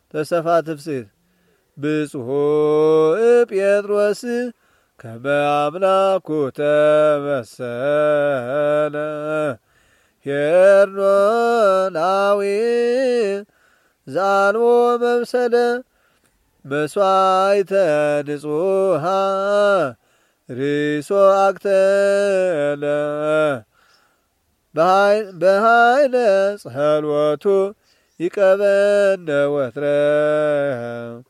ተሰፋት ፍስት ብጽሑ ጴጥሮስ ከመ አምላኩ ተመሰለ ሄርኖናዊ ዘአልቦ መምሰለ መስዋዕተ ንጹሃ ሪሶ አክተለ በኃይለ ጸሎቱ ይቀበነ ወትረ